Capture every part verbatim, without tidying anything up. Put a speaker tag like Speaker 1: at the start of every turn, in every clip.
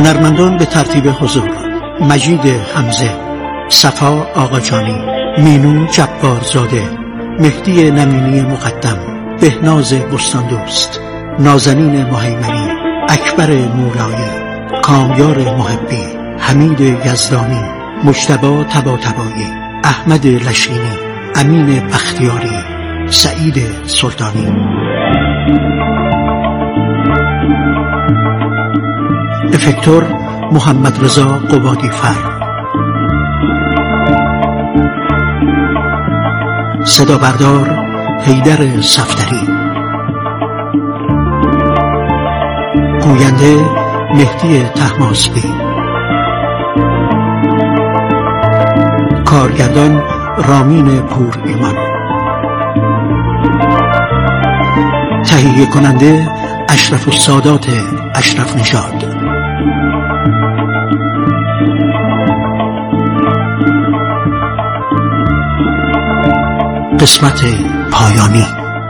Speaker 1: هنرمندان به ترتیب حضور: مجید حمزه، صفا آقاجانی، مینو جبارزاده، مهدی نمینی مقدم، بهناز بستاندوست، نازنین مهیمنی، اکبر مولایی، کامیار محبی، حمید یزدانی، مجتبی طباطبایی، احمد لشینی، امین بختیاری، سعید سلطانی. افکتور محمد رضا قبادی فر. صدا بردار حیدر صفدری. گوینده مهدی طهماسبی. کارگردان رامین پور ایمان. تهیه کننده اشرف السادات اشرف نژاد. قسمت پایانی.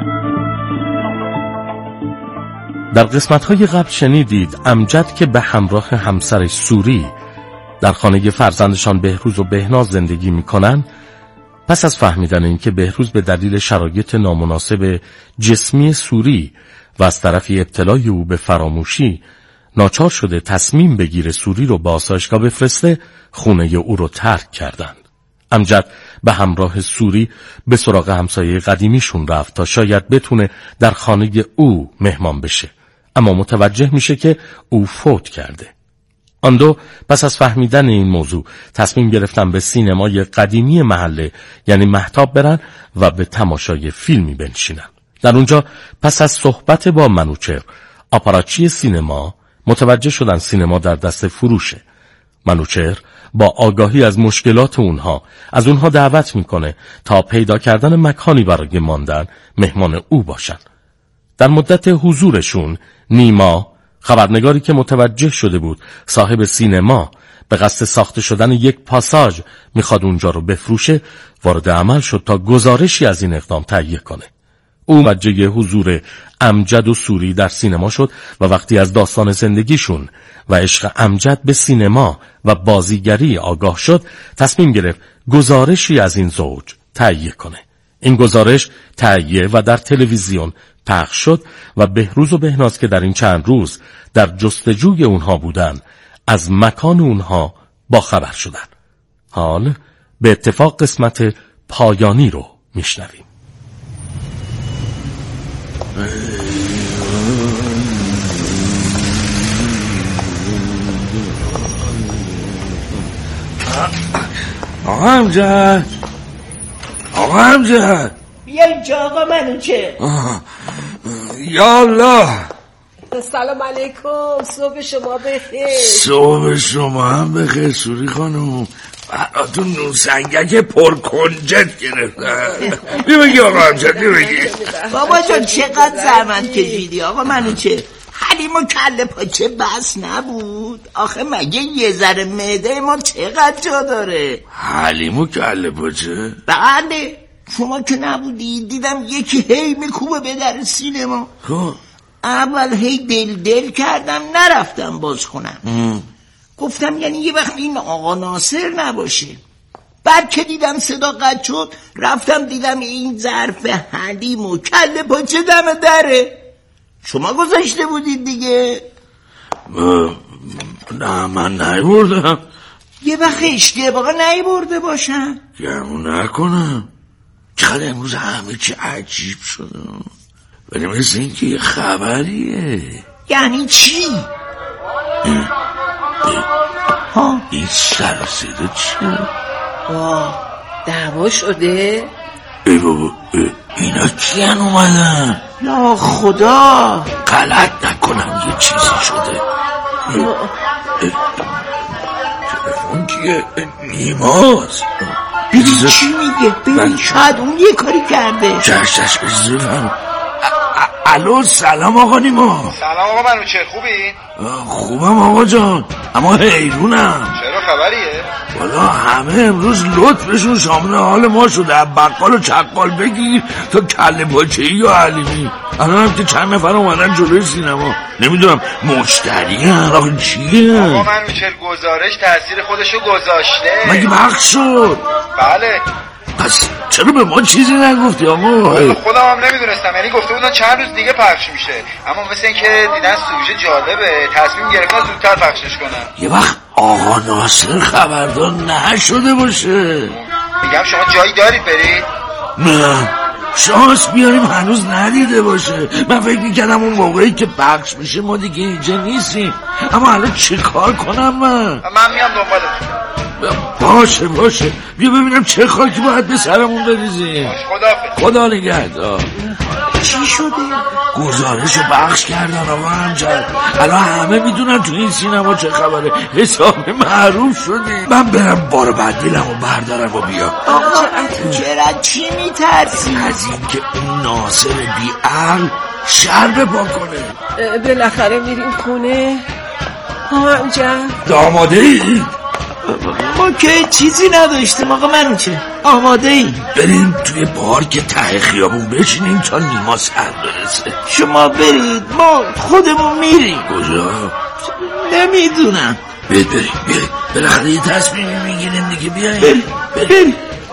Speaker 2: در قسمت‌های قبل شنیدید امجد که به همراه همسرش سوری در خانه فرزندشان بهروز و بهناز زندگی می‌کنند، پس از فهمیدن اینکه بهروز به دلیل شرایط نامناسب جسمی سوری و از طرفی ابتلای او به فراموشی ناچار شده تصمیم بگیره سوری رو به آسایشگاه بفرسته، خونه او رو ترک کردند. امجد به همراه سوری به سراغ همسایه قدیمیشون رفت تا شاید بتونه در خانه او مهمان بشه، اما متوجه میشه که او فوت کرده. آن دو پس از فهمیدن این موضوع تصمیم گرفتن به سینمای قدیمی محله یعنی مهتاب برن و به تماشای فیلمی بنشینن. در اونجا پس از صحبت با منوچهر، آپاراچی سینما، متوجه شدن سینما در دست فروشه. منوچهر با آگاهی از مشکلات اونها از اونها دعوت میکنه تا پیدا کردن مکانی برای ماندن مهمان او باشن. در مدت حضورشون نیما، خبرنگاری که متوجه شده بود صاحب سینما به قصد ساخته شدن یک پاساژ میخواد اونجا رو بفروشه، وارد عمل شد تا گزارشی از این اقدام تهیه کنه. او متوجه حضور امجد و سوری در سینما شد و وقتی از داستان زندگیشون و عشق امجد به سینما و بازیگری آگاه شد، تصمیم گرفت گزارشی از این زوج تهیه کنه. این گزارش تهیه و در تلویزیون پخش شد و بهروز و بهناز که در این چند روز در جستجوی اونها بودن، از مکان اونها با خبر شدن. حال به اتفاق قسمت پایانی رو میشنویم.
Speaker 3: آقا امجد، آقا امجد،
Speaker 4: بیا اینجا آقا منوچهر.
Speaker 3: یا الله.
Speaker 4: سلام علیکم، صبح شما بخیر.
Speaker 3: صبح شما هم بخیر سوری خانم. براتون نون سنگک پر کنجد گرفتن. بیا بگی آقا امجد، بیا بگی.
Speaker 4: بابا جان چقدر زحمت کشیدی آقا منوچهر. حلیم و کله پاچه بس نبود آخه؟ مگه یه ذره معده ما چقدر جا داره؟
Speaker 3: حلیم و کله پاچه؟
Speaker 4: بله، شما که نبودی دیدم یکی هی میکوبه به در سینما.
Speaker 3: خب
Speaker 4: اول هی دل دل کردم نرفتم باز کنم. ام. گفتم یعنی یه وقت این آقا ناصر نباشه. بعد که دیدم صدا قطع شد رفتم دیدم این ظرف حلیم و کله پاچه دم دره. شما گذاشته بودید دیگه؟
Speaker 3: نه من نیبردم.
Speaker 4: یه وقت اشتباه نیبرده باشم.
Speaker 3: گمون نکنم. چقدر امروز همه چی عجیب شده، ولی مثل این که یه خبریه.
Speaker 4: یعنی چی؟
Speaker 3: اه اه ها؟ این سر و صدا چیه؟
Speaker 4: واه دعوا شده؟
Speaker 3: ای بابا اینا کیان اومدن؟
Speaker 4: یا خدا
Speaker 3: غلط نکنم یه چیزی شده. تلفن کیه؟ نیماست.
Speaker 4: چی میگه؟ ببین شاید اون یه کاری کرده.
Speaker 3: چش چش بزرم. الو سلام آقا نیما.
Speaker 5: سلام آقا منوچهر، خوبی؟
Speaker 3: خوبم آقا جان، اما حیرونم.
Speaker 5: چرا خبریه؟
Speaker 3: والا همه امروز لطفشون شامل حال ما شده، از بقال و چقال بگیر تا کله پاچه‌ای و حلیمی. الان هم که چند نفر اومدن جلوی سینما، نمیدونم مشتری هم آقا چیه؟
Speaker 5: آقا منوچهر گزارش تاثیر خودشو گذاشته.
Speaker 3: مگه پخش شد؟
Speaker 5: بله.
Speaker 3: پس چرا به ما چیزی نگفتی آقا؟
Speaker 5: خودم هم نمیدونستم، یعنی گفته بودن چند روز دیگه پخش میشه، اما مثل اینکه دیدن سوژه جالبه تصمیم گرفتن زودتر پخشش کنن.
Speaker 3: یه وقت آقا ناصر خبردار نشده باشه.
Speaker 5: میگم شما جایی دارید برید؟
Speaker 3: نه شانس بیاریم هنوز ندیده باشه. من فکر میکردم اون موقعی که پخش میشه ما دیگه اینجا نیستیم، اما الان چه کار کنم من؟
Speaker 5: من میام دنبالتون.
Speaker 3: باشه باشه بیا ببینم چه خاکی باید به سرمون بریزیم.
Speaker 5: خدا
Speaker 3: خدا نگهدار.
Speaker 4: چی شده؟
Speaker 3: گزارشو بخش کردن آقا امجد، الان همه میدونن تو این سینما چه خبره، حساب معروف شدی. من برم بار بدیلم و بردارم و بیا.
Speaker 4: آقا چرا چی میترسی؟
Speaker 3: از اینکه اون ناصر بیعقل شر بپا کنه.
Speaker 6: بالاخره میریم خونه آقا امجد.
Speaker 3: آماده ای؟
Speaker 4: ما که چیزی نداشتیم آقا منوچهر، آماده ای؟
Speaker 3: بریم توی پارک ته خیابون بشینیم تا نیما سر برسه.
Speaker 4: شما برید ما خودمون میریم.
Speaker 3: کجا؟
Speaker 4: نمیدونم.
Speaker 3: برید برید برید بالاخره یه تصمیمی میگیریم دیگه. بیاییم
Speaker 4: برید برید.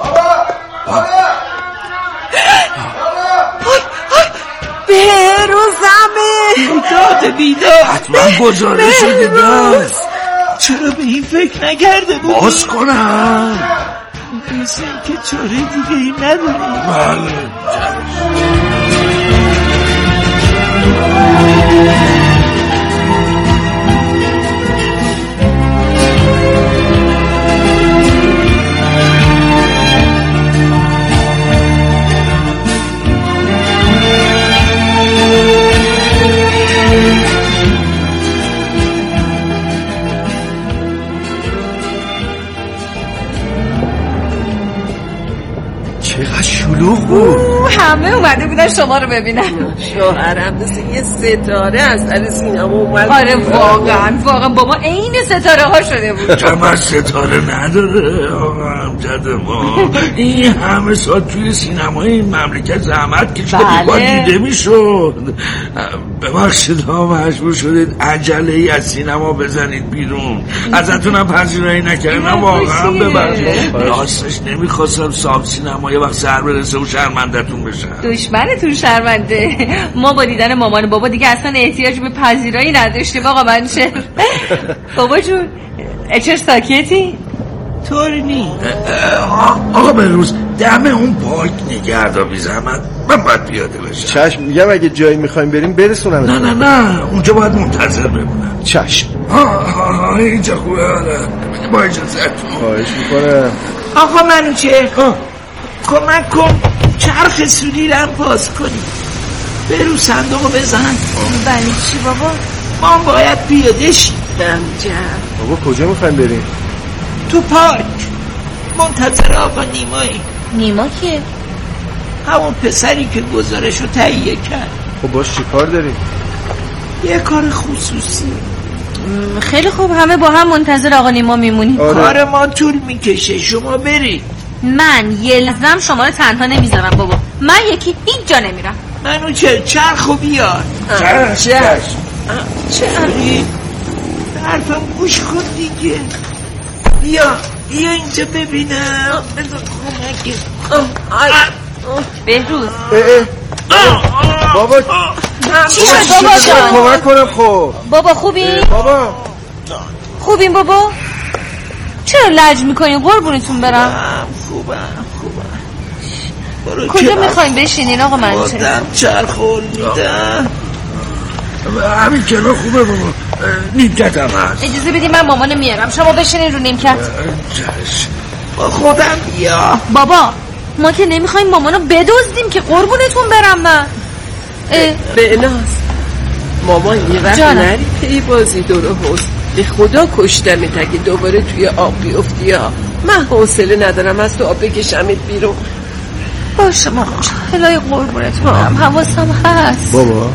Speaker 6: بهروزمه
Speaker 4: بیداد بیداد
Speaker 3: حتما گزارش دیدم.
Speaker 4: چرا به این فکر نکرده بودی؟
Speaker 3: باز کنم
Speaker 4: مثل که چاره دیگه ای نداری.
Speaker 3: بله
Speaker 1: چقدر شلوغ بود.
Speaker 6: همه اومده بودن شما رو ببینن. شوهرم مثل یه ستاره از سر سینما اومد. آره واقعا واقعا بابا عین ستاره ها شده بود.
Speaker 3: کم ستاره نداره آقا امجد ما. این همه ساعت توی سینمای این مملکت زحمت کشید با دیده میشد. ببخشید ها مجبور شدید عجله ای از سینما بزنید بیرون. ازتونم پذیرایی نکردم واقعا ببخشید. راستش نمیخواستم صاحب سینما یه وقت سر برسه و شرمندتون بشن.
Speaker 6: دشمنتون شرمنده. ما با دیدن مامان بابا دیگه اصلا احتیاج به پذیرایی نداشتیم آقا منوچهر. بابا جون چرا ساکتی؟
Speaker 4: طوری نی
Speaker 3: آقا بهروز دم اون پارک نگهدار بی زحمت، من باید پیاده بشم.
Speaker 7: چشم میگم اگه جایی میخوایم بریم برسونم.
Speaker 3: نه نه نه اونجا باید منتظر بمونم.
Speaker 7: چشم.
Speaker 3: ها ها اینجا خوبه. آره با اجازهتون.
Speaker 7: خواهش میکنم.
Speaker 4: آقا منوچهر کمک کن چرخ سوری رو پاس کنی. برو صندوقو بزن.
Speaker 6: بله چی بابا؟
Speaker 4: ما باید پیاده شیم.
Speaker 7: بابا کجا میخوایم بریم؟
Speaker 4: تو پارک منتظر آقا نیمایی.
Speaker 6: نیما کیه؟
Speaker 4: همون پسری که گزارشو تهیه کرد.
Speaker 7: خب باش چی کار داریم؟
Speaker 4: یه کار خصوصی.
Speaker 6: خیلی خوب همه با هم منتظر آقا نیما میمونیم.
Speaker 7: آره.
Speaker 4: کار ما طول میکشه شما برید.
Speaker 6: من یه لحظم شما رو تنها نمیذارم بابا. من یکی اینجا نمیرم.
Speaker 4: منو چه چرخو بیار.
Speaker 3: چشم چشم.
Speaker 4: چری؟ حرفم گوش کن دیگه. بیا بیا اینجا ببینم. بذار کمک.
Speaker 6: بهروز
Speaker 7: بابا
Speaker 6: چی شد بابا جان؟
Speaker 7: کمک کنم. خب
Speaker 6: بابا خوبی؟
Speaker 7: بابا
Speaker 6: خوبین بابا؟ چرا لج میکنین قربونتون برم؟
Speaker 4: خوبم خوبم خوبم.
Speaker 6: کجا میخواین بشینین آقا منوچهر؟
Speaker 4: خودم چرخول میدم.
Speaker 3: همین کنار خوبه بابا. نیمکت هم هست.
Speaker 6: اجازه بدید من مامان میارم شما بشینین رو نیمکت.
Speaker 3: چشم.
Speaker 4: با خودم بیا.
Speaker 6: بابا ما که نمیخوایم مامانو بدزدیم که قربونتون برم من.
Speaker 8: به ناز مامان یه وقت نری پی بازی دور حوز به خدا کشتمت اگه دوباره توی آب بیفتی ها. من حوصله ندارم از تو آب بکشمت بیرون.
Speaker 6: باشه مامان جان الهی قربونت برم حواسم هست.
Speaker 7: بابا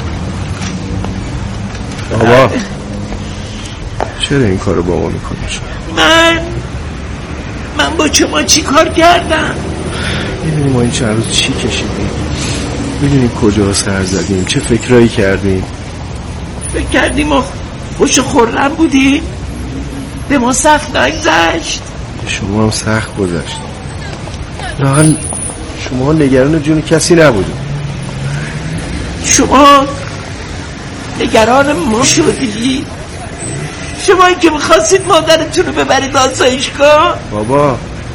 Speaker 7: بابا چرا این کارو با ما میکنی؟
Speaker 4: من من با شما چی کار کردم؟
Speaker 7: میدونی ما این چند روز چی کشیدیم؟ میدونی کجا سر زدیم؟ چه فکرایی کردیم؟
Speaker 4: فکر کردیم و خوش و خورم بودی؟ به ما سخت نگذشت؟
Speaker 7: شما هم سخت گذشت. لااقل شما نگران جون کسی نبودیم.
Speaker 4: شما نگران ما شدی؟ شما این که میخواستید مادرتون رو ببرید آسایشگاه؟
Speaker 7: بابا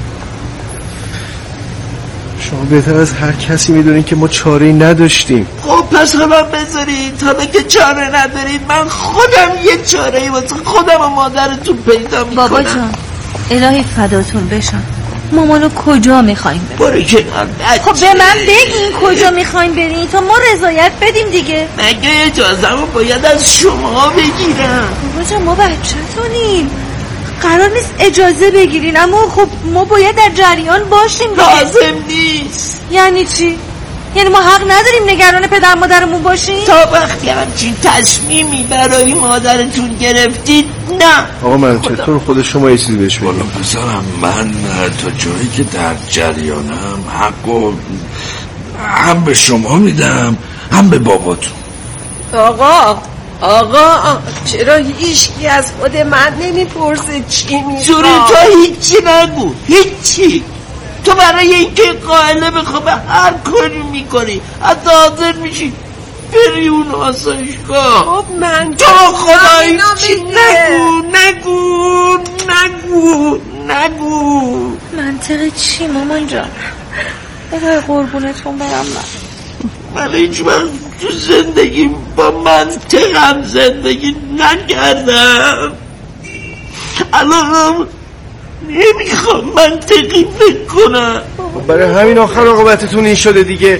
Speaker 7: شما بهتر از هر کسی میدونین که ما چاره‌ای نداشتیم.
Speaker 4: خب پس حالا بذارید حالا که چاره ندارید من خودم یه چاره‌ای واسه خودم و مادرتون پیدا میکنم.
Speaker 6: بابا جان الهی فداتون بشم مامانو کجا میخوایم بریم؟
Speaker 4: برو کنار.
Speaker 6: خب به من بگین کجا میخوایم بریم تا ما رضایت بدیم دیگه.
Speaker 4: مگه اجازه‌مو باید از شما بگیرم؟
Speaker 6: بابا جان ما بچه‌تونیم قرار نیست اجازه بگیرین اما خب ما باید در جریان باشیم دیگه.
Speaker 4: لازم نیست.
Speaker 6: یعنی چی؟ یعنی ما حق نداریم نگران پدر مادرمون باشیم؟
Speaker 4: تا وقتی همچین تصمیمی برای مادرتون گرفتید نه.
Speaker 7: آقا من چطور خود شما یه چیزی بهش بگیم؟
Speaker 3: والا پسرم من تا جایی که در جریانم حقو هم به شما میدم هم به باباتون.
Speaker 8: آقا آقا چرا هیچکی از خود من نمیپرسه چی میخواد؟
Speaker 4: زوری تو هیچی نگو هیچی. تو برای اینکه قائله بخوا به هر کاری میکنی حتی حاضر میشی بری اون آسایشگاه.
Speaker 8: خب من
Speaker 4: تو خدا هیچی نگو نگو نگو نگو.
Speaker 6: منطقه چی مامان جان؟ بگه قربونتون برم من
Speaker 4: من هیچ وقت تو زندگی با منطقم زندگی نکردم. الانم نمیخوام منطقی فکر کنم.
Speaker 7: برای همین آخر عاقبتتون این شده دیگه.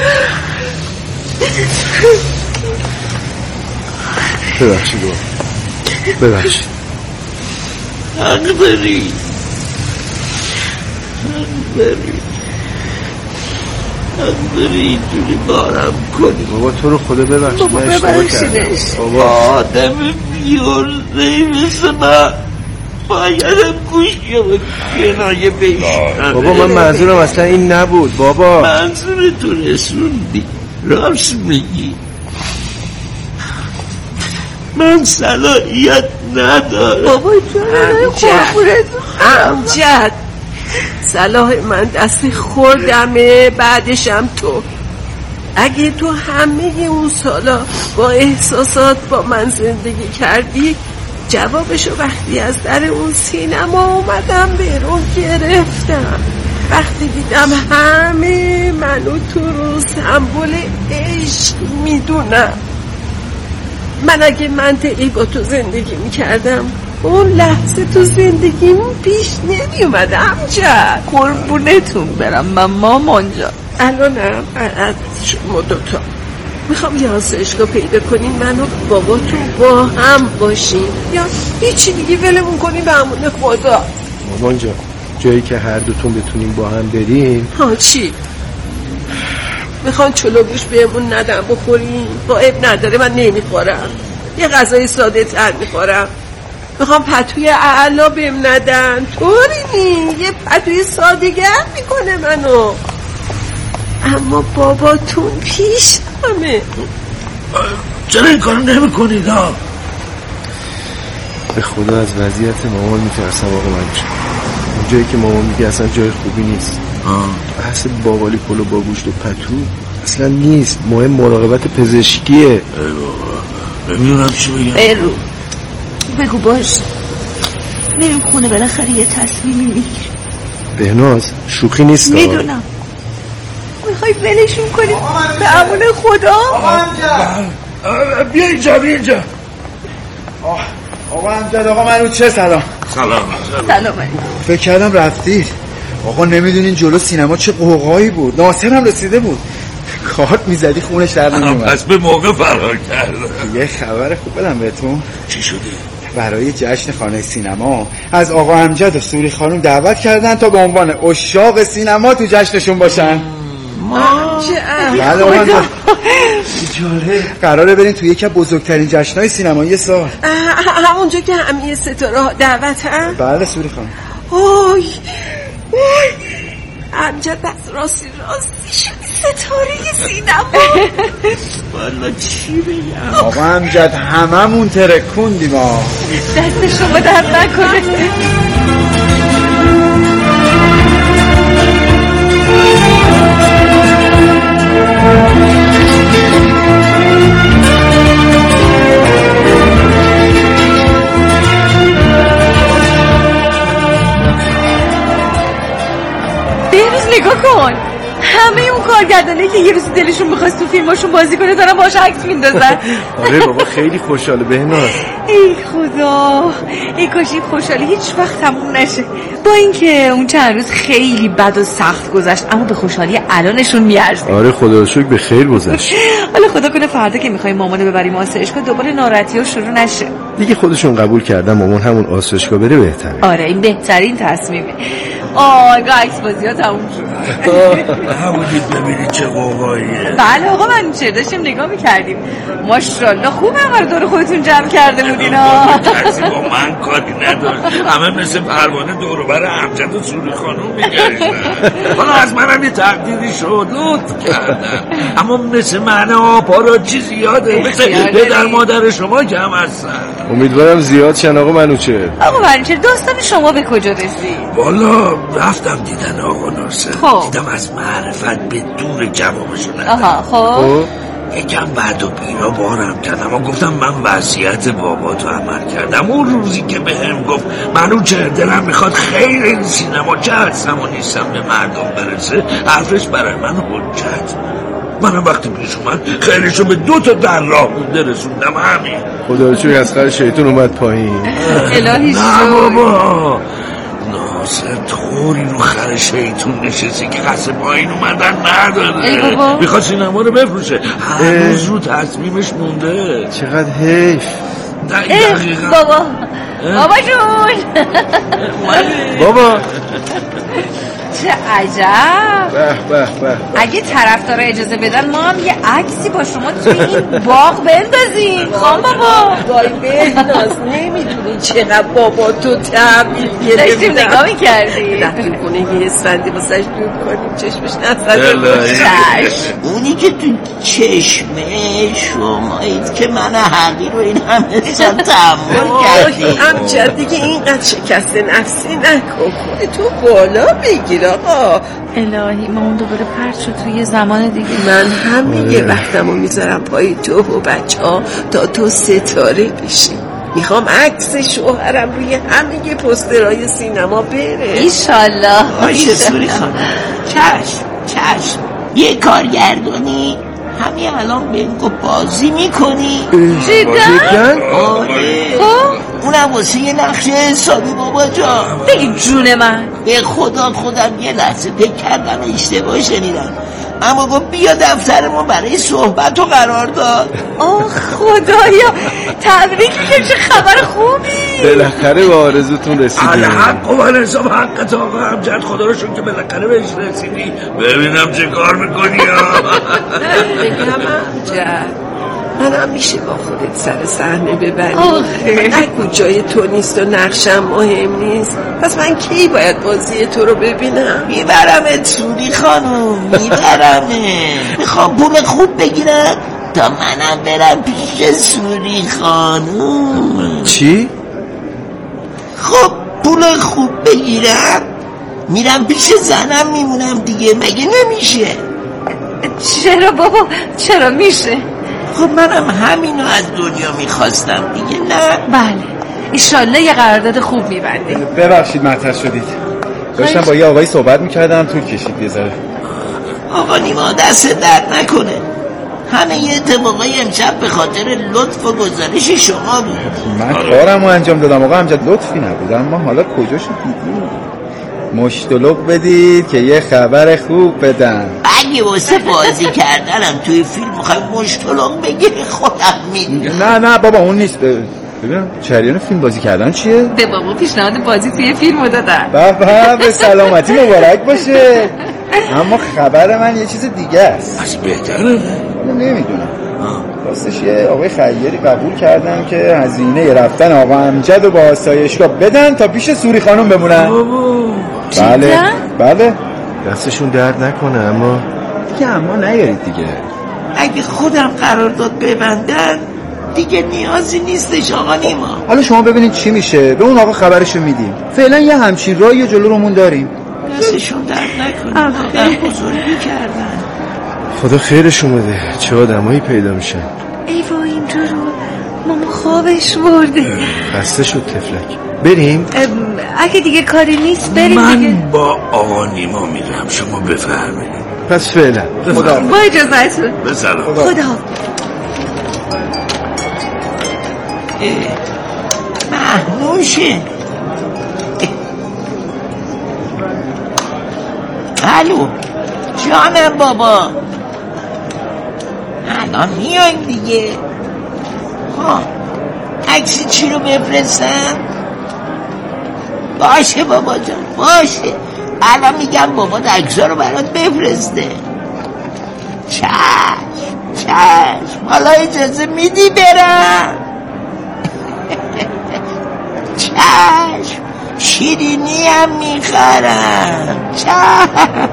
Speaker 7: ببخشید ببخشید
Speaker 4: حق داری حق داری حق داری اینجوری بارم کنی.
Speaker 7: بابا تو رو خدا ببخشید.
Speaker 4: بابا ببخشیدش. بابا آدم بیارزهی مثل من بایدم گوشی و کنایه بشنم.
Speaker 7: بابا من منظورم اصلا این نبود بابا.
Speaker 4: منظور تو رسوندی راست میگی. من صلاحیت ندارم.
Speaker 8: بابا جان امجد صلاح من دست خوردمه بعدشم تو. اگه تو همه اون سالا با احساسات با من زندگی کردی جوابشو وقتی از در اون سینما اومدم بیرون گرفتم. وقتی دیدم همه منو تو رو سمبل عشق میدونم. من اگه منطقی با تو زندگی میکردم اون لحظه تو زندگیم پیش نمیومد. امجد
Speaker 6: قربونتون برم من مامان جان.
Speaker 8: الانم از شما دوتا میخوام یه آسایشگاه پیدا کنین منو باباتون با هم باشین یا هیچی دیگه ولمون کنین به امون خدا.
Speaker 7: مامان جان جایی که هر دوتون بتونین با هم برین.
Speaker 8: ها چی؟ میخوان چلو گوش بهمون ندم بخورین؟ با اب نداره من نمیخورم. یه غذای ساده تر میخورم. میخوام پتوی اعلا بهم ندن. طوری نی یه پتوی ساده‌گر میکنه منو. اما باباتون پیش همه.
Speaker 3: چرا این کارو نمی کنید ها؟
Speaker 7: به خدا از وضعیت مامان میترسم آقا من. اونجایی که مامان میگه اصلا جای خوبی نیست. بحث باقالی پلو با گوشت و پتو اصلا نیست. مهم مراقبت پزشکیه.
Speaker 3: نمیدونم چی بگم.
Speaker 6: برو بگو باش میریم خونه بالاخره یه تصمیمی میگیریم.
Speaker 7: بهناز شوخی نیست.
Speaker 6: میدونم میخوای ولشون کنیم به امون خدا.
Speaker 3: بیا اینجا بیا اینجا.
Speaker 5: آقا امجد آقا منو چه سلام.
Speaker 3: سلام
Speaker 6: سلام.
Speaker 5: فکر کردم رفتید. آقا نمیدونین جلو سینما چه قوقایی بود. ناصر هم رسیده بود. کارت میزدی خونش در نمیومد.
Speaker 3: پس به موقع فرار کرد.
Speaker 5: یه خبر خوب بدم بهتون.
Speaker 3: چی شده؟
Speaker 5: برای جشن خانه سینما از آقا امجد و سوری خانم دعوت کردن تا به عنوان عشاق سینما تو جشنشون باشن. بله آقا قراره برین توی یکی از بزرگترین جشن‌های سینمایی سال.
Speaker 8: همونجا که همه ستاره ها دعوت هم؟
Speaker 5: بله سوری خانم.
Speaker 8: اوی اوی امجد بس راستی راستی شدی ستاره سینما.
Speaker 4: والا چی بگم
Speaker 5: آقا امجد هممون ترکوندیم.
Speaker 6: دست شما درد نکنه. بهروز نگاه کن، همه اون کارگردانایی که یه روز دلشون می‌خواست تو فیلماشون بازی کنه دارن باهاش عکس میندازن.
Speaker 7: آره بابا خیلی خوشحاله بهناز.
Speaker 6: ای خدا، ای کاش این خوشحالی هیچ وقت تموم نشه. با اینکه اون چند روز خیلی بد و سخت گذشت اما به خوشحالی الانشون میارزه.
Speaker 7: آره خدا رو شکر به خیر گذشت.
Speaker 6: حالا خدا کنه فردا که می‌خوایم مامانو ببریم آسایشگاه دوباره ناراحتی‌ها شروع نشه.
Speaker 7: دیگه خودشون قبول کردن مامان همون آسایشگاه بره بهتره.
Speaker 6: آره این بهترین تصمیمه. آه عکس بازی‌ها تموم شد.
Speaker 3: همونید ببینید چه قوقاییه.
Speaker 6: بله آقا من چه داشتیم نگاه می‌کردیم. ماشاءالله خوب همه دور خودتون جمع کرده بودین ها.
Speaker 3: کسی با من کاری نداشت. همه مثل پروانه دور و بر امجد و سوری خانوم می‌گشتن. حالا از منم یه تقدیری شد لطف کردن. اما مثل من آپاراچی زیاده. مثل پدر مادر شما که هم هستن.
Speaker 7: امیدوارم زیاد شن آقا منوچهر.
Speaker 6: آقا منوچهر داستان شما به کجا رسید؟
Speaker 3: والا رفتم دیدن آقا ناصر.
Speaker 6: خب.
Speaker 3: دیدم از معرفت به دور جوابشو ندارم.
Speaker 6: آها خب
Speaker 3: یکم بعد و بیرا بارم کردم و گفتم من وصیت بابا تو عمل کردم. اون روزی که به هم گفت منوچهر دلم میخواد خیر این سینما چه هستم و نیستم به مردم برسه، حرفش برای من حجت. منم وقتی پیش اومد خیلیشو به دو تا در راه بوده رسوندم. همین
Speaker 7: خدا رو شکر از خر شیطون اومد پایین.
Speaker 6: الهی
Speaker 3: نه بابا ناصر طوری رو خر شیطون نشستی که قصد پایین اومدن نداره. میخواد سینما رو بفروشه. هنوز رو تصمیمش مونده.
Speaker 7: چقدر حیف.
Speaker 3: دقیقا
Speaker 6: بابا بابا جون
Speaker 3: بابا
Speaker 6: چه عجب.
Speaker 7: به به به
Speaker 6: اگه طرفدارا اجازه بدن ما هم یه عکسی با شما توی این باغ بندازیم. خام بابا
Speaker 8: وای بهناز نمیدونی چقدر بابا تو تعبیر گرفتم.
Speaker 6: داشتیم نگاه میکردیم
Speaker 8: رفتیم خونه یه اسفندی واسش دود کنیم چشمش نزده.
Speaker 4: چشم اونی که تو چشمه شمایید که من حقی رو این همه سال تحمل کردیم.
Speaker 8: امجد دیگه اینقدر شکست نفسی نکن، خودتو بالا بگیر آقا.
Speaker 6: الهی ما اون دوباره پرد شد توی زمان دیگه.
Speaker 8: من همه یه وقتمو میذارم پای تو و بچه ها تا تو ستاره بشی. میخوام عکس شوهرم روی همه پوسترهای سینما بره.
Speaker 6: ایشالله.
Speaker 4: باشه سوری خانم. چشم چشم یه کارگردانی همین الان بینگو بازی میکنی؟
Speaker 6: جدن؟
Speaker 4: آره اونم واسه یه نقش حسابی بابا جان.
Speaker 6: بگی جون من
Speaker 4: به خدا خودم یه لحظه فکر کردم اشتباه شنیدم اما گفت بیا دفتر ما برای صحبت و قرار داد.
Speaker 6: آه خدایا تبریک میگم چه خبر خوبی.
Speaker 7: بالاخره به آرزوتون رسیدیم.
Speaker 3: الحق و الحساب حقت آقا امجد. خدا رو شکر که بالاخره بهش رسیدی. ببینم چه کار میکنی.
Speaker 8: بگم امجد منم میشه با خودت سر صحنه ببری. نگو جای تو نیست و نقشم مهم نیست. پس من کی باید بازی تو رو ببینم؟
Speaker 4: میبرمت سوری خانوم میبرمت. میخوام پول خوب بگیرم تا منم برم پیش سوری خانوم.
Speaker 7: چی؟
Speaker 4: خب پول خوب بگیرم میرم پیش زنم میمونم دیگه مگه نمیشه؟
Speaker 6: چرا بابا چرا میشه؟
Speaker 4: خب منم همینو از دنیا میخواستم دیگه نه؟
Speaker 6: بله ایشالله یه قرارداد خوب میبنده.
Speaker 5: ببخشید معطل شدید. داشتم با یه آقایی صحبت میکردم طول کشید یه ذره.
Speaker 4: آقا نیما دست درد نکنه. همه یه اتفاقای امشب به خاطر لطف و گزارش شما بود.
Speaker 5: من کارمو انجام دادم آقا امجد لطفی نبود. اما حالا کجاشو دیدی؟ مشتلق بدید که یه خبر خوب بدم.
Speaker 4: اگه واسه بازی کردنم توی فیلم بخوایم مشتلق بگیری خودم میدونم.
Speaker 5: نه نه بابا اون نیست. ببینم جریان فیلم بازی کردن چیه؟
Speaker 6: به بابا پیشنهاد بازی توی فیلمو دادن.
Speaker 5: بابا به سلامتی مبارک باشه. اما خبر من یه چیز دیگه است.
Speaker 3: از بهتره؟
Speaker 5: نمیدونم. راستش یه آقای خیری قبول کردن که هزینه رفتن آقا امجد و با آسایشگاه بدن تا پیش سوری خانم بمونن. بله بله
Speaker 7: دستشون درد نکنه، اما
Speaker 5: دیگه اما نیارید دیگه.
Speaker 4: اگه خودم قرارداد ببندن دیگه نیازی نیستش آقا نیما.
Speaker 5: حالا شما ببینید چی میشه، به اون آقا خبرشو میدیم. فعلا یه همچین راهی جلو رومون داریم.
Speaker 4: دستشون درد نکنه، آدم بزرگی کردن.
Speaker 7: خدا خیرشون بده، چه آدمایی پیدا میشن.
Speaker 6: ای وای اینجا رو ماما خوابش برده.
Speaker 7: خسته شد تفلک. بریم؟
Speaker 6: اگه دیگه کاری نیست بریم
Speaker 3: من
Speaker 6: دیگه.
Speaker 3: من با آقا نیما میرم، شما بفرمایید.
Speaker 7: پس فعلا
Speaker 5: خدا
Speaker 6: با اجازهتون.
Speaker 3: به سلام.
Speaker 6: خدا, خدا.
Speaker 4: محنوشه. الو جانم بابا، الان میایم دیگه. ها عکس چی رو بفرستم؟ باشه بابا جان باشه، الان میگم بابا عکس‌ها رو برات بفرسته. چشم چشم، حالا اجازه میدی برم؟ چشم، شیرینی هم میخرم. چشم.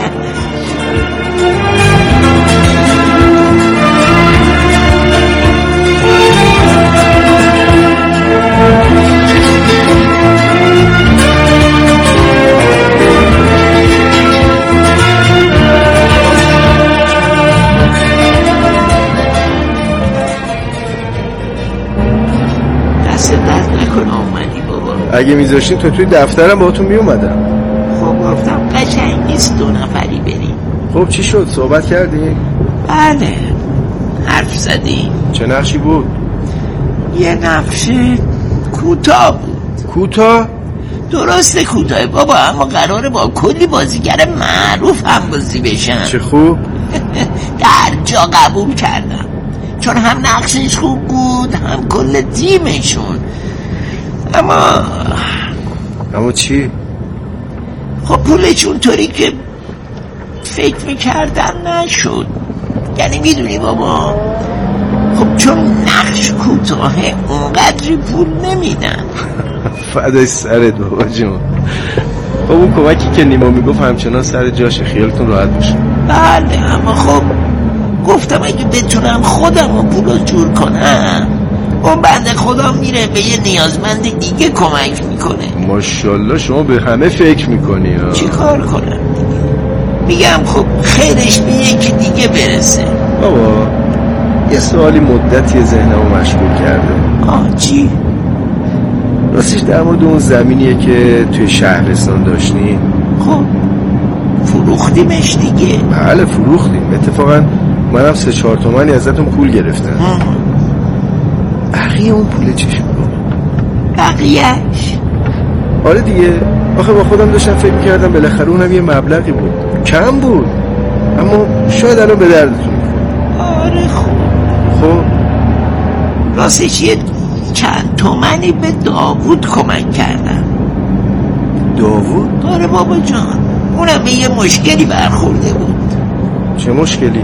Speaker 4: دست درد نکنه اومدی بابا.
Speaker 7: اگه میذاشتین تو توی دفترم باهاتون میومدم.
Speaker 4: خب گفتم قشنگ نیست دو نفری بریم.
Speaker 7: خب چی شد؟ صحبت کردی؟
Speaker 4: بله حرف زدیم.
Speaker 7: چه نقشی بود؟
Speaker 4: یه نقش کوتاه بود.
Speaker 7: کوتاه؟
Speaker 4: درسته کوتاه بابا، اما قراره با کلی بازیگر معروف هم بازی بشن.
Speaker 7: چه خوب.
Speaker 4: در جا قبول کردم، چون هم نقشش خوب بود هم کل تیمشون. اما
Speaker 7: اما چی؟
Speaker 4: خب پولشون طوری که فکر میکردم نشد. یعنی میدونی بابا، خب چون نقش کوتاهه اونقدری پول نمیدن.
Speaker 7: فدای سرت بابا جون. خب اون کمکی که نیما میگفت همچنان سر جاشه، خیالتون راحت باشه.
Speaker 4: بله اما خب گفتم اگه بتونم خودم و پولو جور کنم، اون بنده خدا میره به یه نیازمند دیگه کمک میکنه.
Speaker 7: ماشاءالله شما به همه فکر میکنی ها.
Speaker 4: چی کار کنم دیگه؟ میگم خب خیرش به یکی دیگه برسه.
Speaker 7: بابا یه سوالی مدتی ذهنمو مشغول کرده.
Speaker 4: آه چی؟
Speaker 7: راستش در مورد اون زمینیه که توی شهرستان داشتین.
Speaker 4: خب فروختیمش دیگه.
Speaker 7: بله فروختیم. اتفاقا منم سه چهار تومنی ازتون پول گرفتم. بقیه اون پول چی شد بابا؟
Speaker 4: بقیهش؟
Speaker 7: آره دیگه، آخه با خودم داشتم فکر میکردم بالاخره اونم یه مبلغی بود، کم بود اما شاید الان به دردتون.
Speaker 4: آره خب
Speaker 7: خب
Speaker 4: راستش یه چند تومنی به داوود کمک کردم.
Speaker 7: داوود؟
Speaker 4: آره بابا جان، اونم به یه مشکلی برخورده بود.
Speaker 7: چه مشکلی؟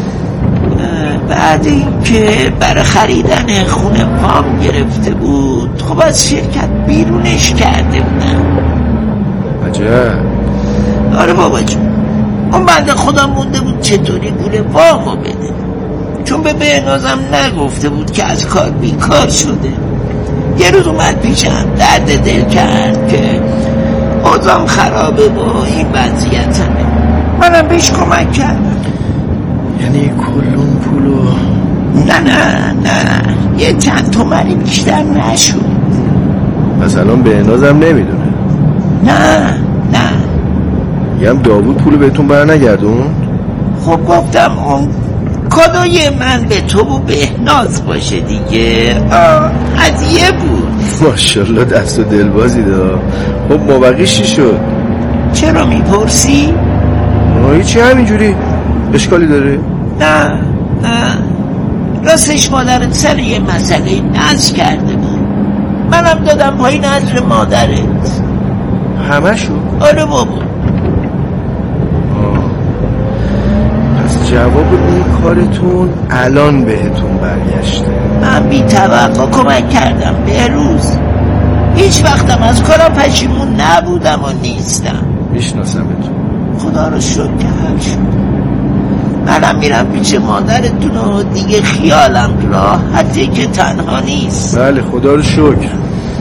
Speaker 4: بعد این که برای خریدن خونه وام گرفته بود، خب از شرکت بیرونش کرده بودم.
Speaker 7: عجب.
Speaker 4: آره بابا جون، اون بنده خدا مونده بود چطوری پول وامو بده، چون به بهنازم نگفته بود که از کار بیکار شده. یه روز اومد پیشم درد دل کرد که اوضاعم خرابه و این وضعیتمه. منم بهش کمک کردم.
Speaker 7: یعنی کل اون پولو؟
Speaker 4: نه نه نه، یه چند تومنی بیشتر نشد.
Speaker 7: پس الان بهنازم نمیدونه؟
Speaker 4: نه نه.
Speaker 7: میگم داوود پولو بهتون برنگردون؟
Speaker 4: خب گفتم اون کادوی من به تو و بهناز باشه دیگه. آه هدیه بود.
Speaker 7: ماشاءالله دست و دلبازی دا. خب مابقیش چی شد؟
Speaker 4: چرا میپرسی؟
Speaker 7: هیچی، همینجوری. اشکالی داره؟
Speaker 4: نه نه، راستش مادرت سر یه مسئله نذر کرده بود، منم دادم پای نذر مادرت.
Speaker 7: همه شو؟
Speaker 4: آره بابا.
Speaker 7: جواب این کارتون الان بهتون برگشته.
Speaker 4: من بی توقع کمک کردم بهروز، هیچ وقتم از کارم پشیمون نبودم و نیستم.
Speaker 7: میشناسمتون.
Speaker 4: خدا رو شکر که حل شد. منم میرم پیش مادرتون و دیگه خیالم راحته که تنها نیست.
Speaker 7: بله خدا رو شکر.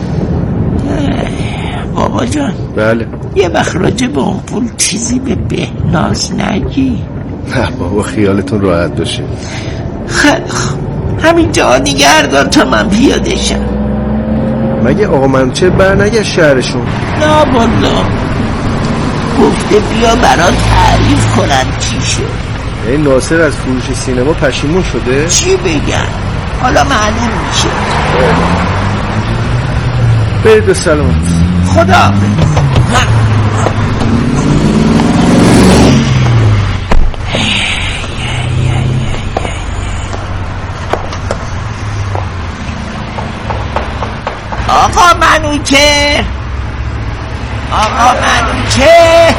Speaker 4: بابا جان.
Speaker 7: بله.
Speaker 4: یه وقت راجع به اون پول چیزی به بهناز نگی.
Speaker 7: نه بابا خیالتون راحت باشه.
Speaker 4: خیلی خوب، همینجا نگهدار تا من پیاده شم.
Speaker 7: مگه آقا منوچهر برنگشت شهرشون؟
Speaker 4: نه والا، گفته بیا برات تعریف کنن چی شد.
Speaker 7: این ناصر از فروش سینما پشیمون شده؟
Speaker 4: چی بگن؟ حالا معلوم میشه.
Speaker 7: برید به سلامت.
Speaker 4: خدا آقا منوچهر، آقا منوچهر،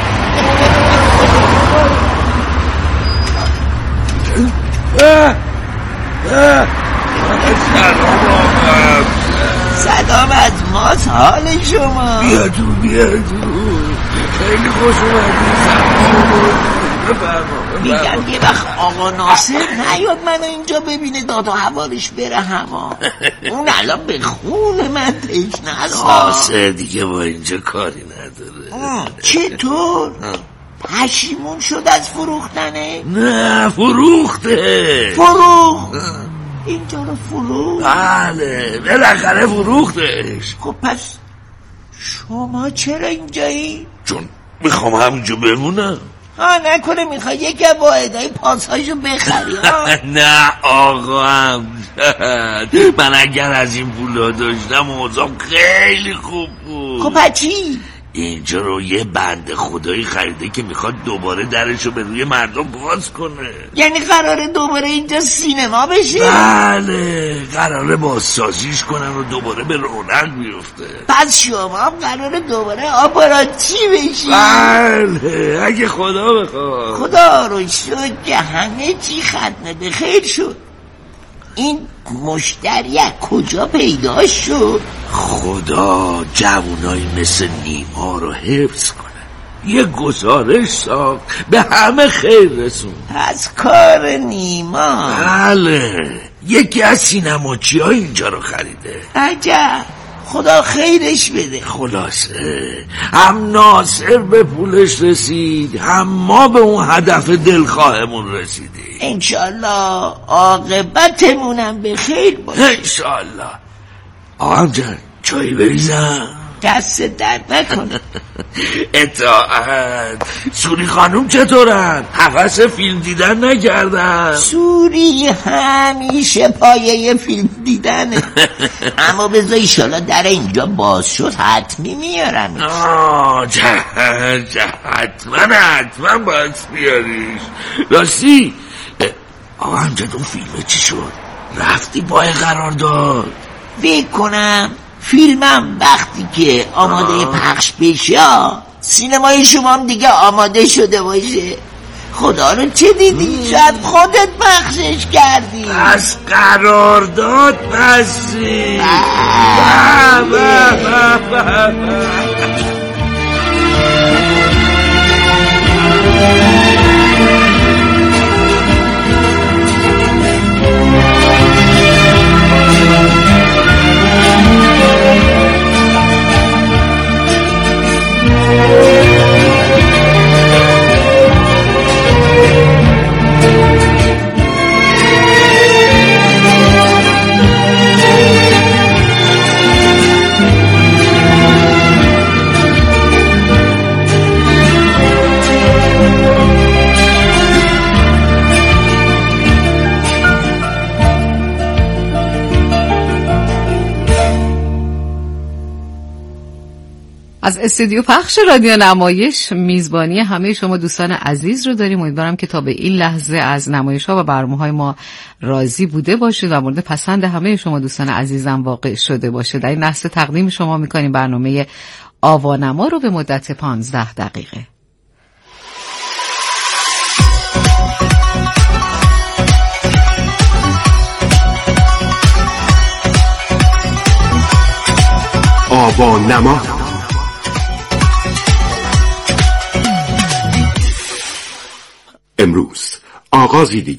Speaker 4: سلام از ماست. حال شما؟
Speaker 3: بیا تو بیا تو، خیلی خوش اومدی.
Speaker 4: میگم یه وقت آقا ناصر نیاد منو اینجا ببینه داد و حوالش بره هوا. اون الان به خون من تشنه است.
Speaker 3: ناصر دیگه با اینجا کاری نداره.
Speaker 4: چطور؟ پشیمون شد از فروختنه؟
Speaker 3: نه فروخته.
Speaker 4: فروخت؟ اینجا رو فروخت؟
Speaker 3: بله بالاخره فروختش.
Speaker 4: خب پس شما چرا اینجایی؟
Speaker 3: چون میخوام همینجا بمونم.
Speaker 4: ها نکنه میخوای یکی از واحدهای پاسهاشو بخری؟
Speaker 3: نه آقا امجد، من اگر از این پولا داشتم اوضاعم خیلی خوب بود.
Speaker 4: خب پچی؟
Speaker 3: اینجا رو یه بنده خدایی خریده که میخواد دوباره درشو به روی مردم باز کنه.
Speaker 4: یعنی قراره دوباره اینجا سینما بشه؟
Speaker 3: بله قراره بازسازیش کنن و دوباره به رونق بیفته.
Speaker 4: پس شما هم قراره دوباره آپاراچی بشی؟
Speaker 3: بله اگه خدا بخواد.
Speaker 4: خدا رو شکر که همه چی ختمه به خیر شد. این مشتری از کجا پیدا شد؟
Speaker 3: خدا جوانایی مثل نیما رو حفظ کنه. یه گزارش ساخت به همه خیر رسون.
Speaker 4: از کار نیما؟
Speaker 3: بله یکی از سینماچی ها اینجا رو خریده.
Speaker 4: عجب، خدا خیرش بده.
Speaker 3: خلاصه هم ناصر به پولش رسید، هم ما به اون هدف دلخواهمون رسیدیم.
Speaker 4: انشالله عاقبتمونم به خیر باشه.
Speaker 3: انشالله. آقام جان چایی بریزم؟
Speaker 4: دست درد نکنه.
Speaker 3: اطاعت. سوری خانوم چطورن؟ حوث فیلم دیدن نکردن؟
Speaker 4: سوری همیشه پایه فیلم دیدنه. اما بذار ایشالا در اینجا باز شد حتمی میارم.
Speaker 3: آه جهت جهت حتما حتما باید بیاریش. راستی آقا همجد اون فیلمه چی شد؟ رفتی پای قرار داد؟
Speaker 4: فکر کنم فیلمم وقتی که آماده پخش بشه سینمای شما هم دیگه آماده شده باشه. خدا رو چه دیدی؟ شاید خودت پخشش کردی.
Speaker 3: پس قرارداد بستی.
Speaker 9: از استودیو پخش رادیو نمایش میزبانی همه شما دوستان عزیز رو داریم. امیدوارم که تا به این لحظه از نمایش‌ها و برنامه‌های ما راضی بوده باشید و مورد پسند همه شما دوستان عزیزم واقع شده باشه. در این لحظه تقدیم شما می‌کنیم برنامه آوانما رو به مدت پانزده دقیقه.
Speaker 10: آوا نما. امروز آغازی دیگر